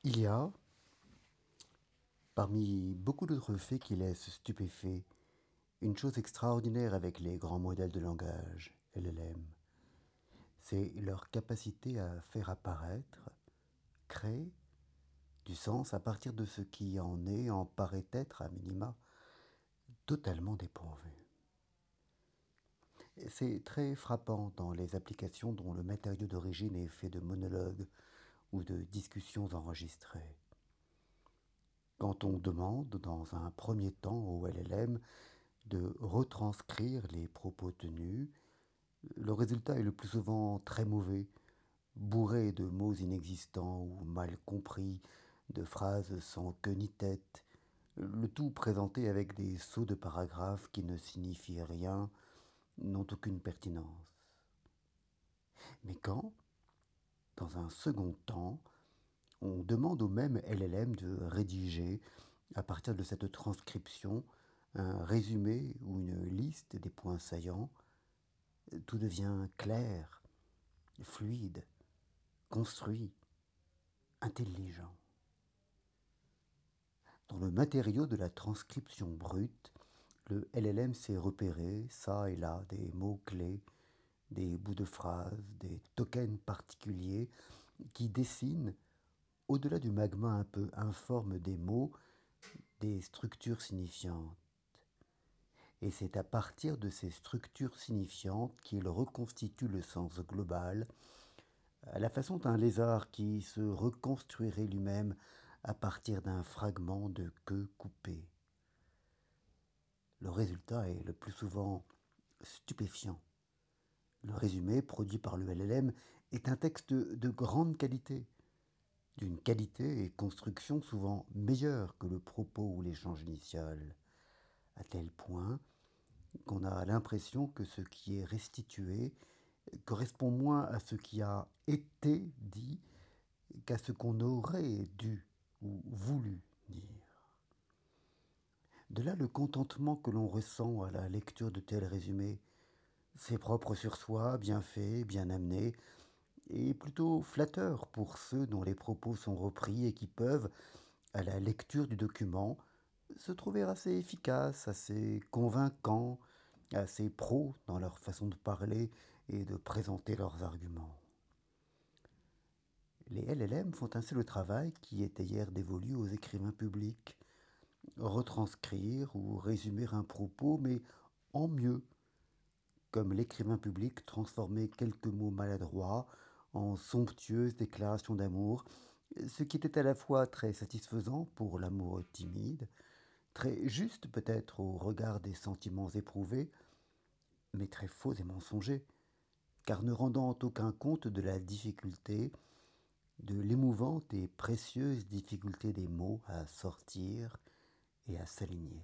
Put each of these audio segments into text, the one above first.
Il y a, parmi beaucoup d'autres faits qui laissent stupéfaits, une chose extraordinaire avec les grands modèles de langage, LLM. C'est leur capacité à faire apparaître, créer, du sens à partir de ce qui en paraît être, à minima, totalement dépourvu. C'est très frappant dans les applications dont le matériau d'origine est fait de monologues ou de discussions enregistrées. Quand on demande, dans un premier temps au LLM, de retranscrire les propos tenus, le résultat est le plus souvent très mauvais, bourré de mots inexistants ou mal compris, de phrases sans queue ni tête, le tout présenté avec des sauts de paragraphes qui ne signifient rien, n'ont aucune pertinence. Mais quand, dans un second temps, on demande au même LLM de rédiger, à partir de cette transcription, un résumé ou une liste des points saillants, tout devient clair, fluide, construit, intelligent. Dans le matériau de la transcription brute, le LLM sait repérer, ça et là, des mots-clés, des bouts de phrases, des tokens particuliers qui dessinent, au-delà du magma un peu informe des mots, des structures signifiantes. Et c'est à partir de ces structures signifiantes qu'il reconstitue le sens global, à la façon d'un lézard qui se reconstruirait lui-même à partir d'un fragment de queue coupée. Le résultat est le plus souvent stupéfiant. Le résumé produit par le LLM est un texte de grande qualité, d'une qualité et construction souvent meilleure que le propos ou l'échange initial, à tel point qu'on a l'impression que ce qui est restitué correspond moins à ce qui a été dit qu'à ce qu'on aurait dû ou voulu dire. De là le contentement que l'on ressent à la lecture de tels résumés. C'est propre sur soi, bien fait, bien amené, et plutôt flatteur pour ceux dont les propos sont repris et qui peuvent, à la lecture du document, se trouver assez efficaces, assez convaincants, assez pros dans leur façon de parler et de présenter leurs arguments. Les LLM font ainsi le travail qui était hier dévolu aux écrivains publics, retranscrire ou résumer un propos, mais en mieux, comme l'écrivain public transformait quelques mots maladroits en somptueuses déclarations d'amour, ce qui était à la fois très satisfaisant pour l'amour timide, très juste peut-être au regard des sentiments éprouvés, mais très faux et mensonger, car ne rendant aucun compte de la difficulté, de l'émouvante et précieuse difficulté des mots à sortir et à s'aligner.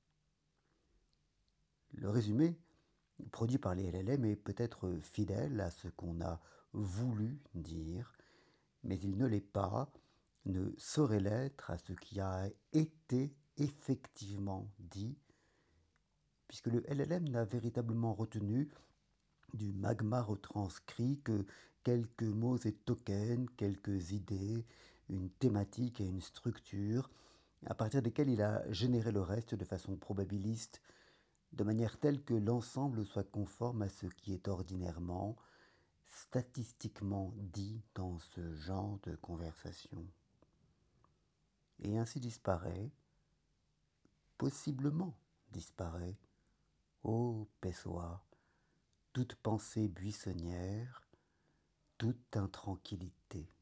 Le résumé, produit par les LLM, est peut-être fidèle à ce qu'on a voulu dire, mais il ne l'est pas, ne saurait l'être à ce qui a été effectivement dit, puisque le LLM n'a véritablement retenu du magma retranscrit que quelques mots et tokens, quelques idées, une thématique et une structure, à partir desquelles il a généré le reste de façon probabiliste, de manière telle que l'ensemble soit conforme à ce qui est ordinairement, statistiquement dit dans ce genre de conversation. Et ainsi disparaît, possiblement disparaît, ô Pessoa, toute pensée buissonnière, toute intranquillité.